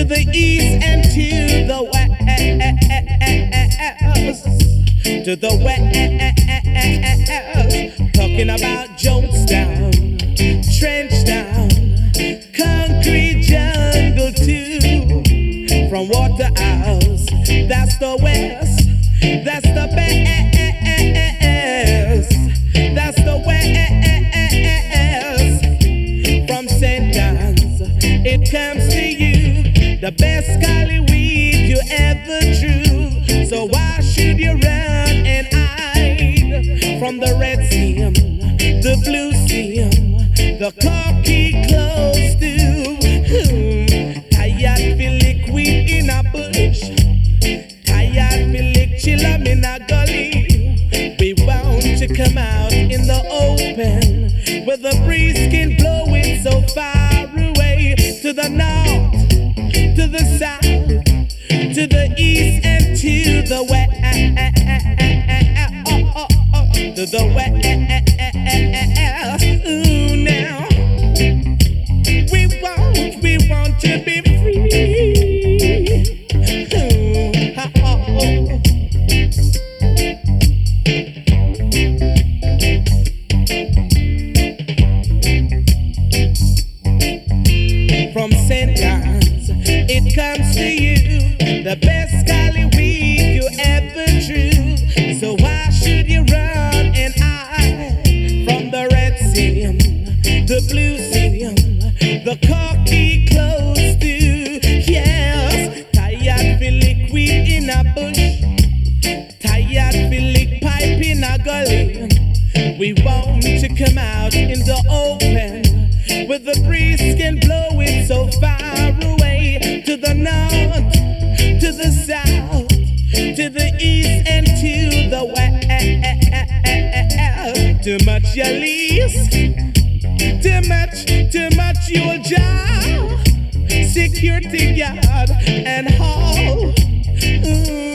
the east and to the west, to the west, talking about Jonestown, Trenchtown, concrete jungle too, from Waterhouse, that's the west, that's the best, that's the west, from St. John's, it comes to you, the best golly weed you ever drew, so why should you run and hide from the red seam, the blue seam, the khaki clothes too, tired feel liquid in a bush, tired feel lick chillum in a gully, we want to come out in the open, where the breeze can blow it so far away, to the north, to the south, to the east and to the west, to the west. Ooh, now we want to be free. Ooh, from St. John's, it comes to you, the best golly weed you ever drew. So why should you run and hide from the red seam, the blue seam, the khaki clothes too? Yes, tired feel liquid in a bush, tired feel lick pipe in a gully. We want to come out in the open, where the breeze can blow it so far away, to the north, to the south, to the east and to the west. Too much you lease, too much you'll jar, security guard and haul. Ooh.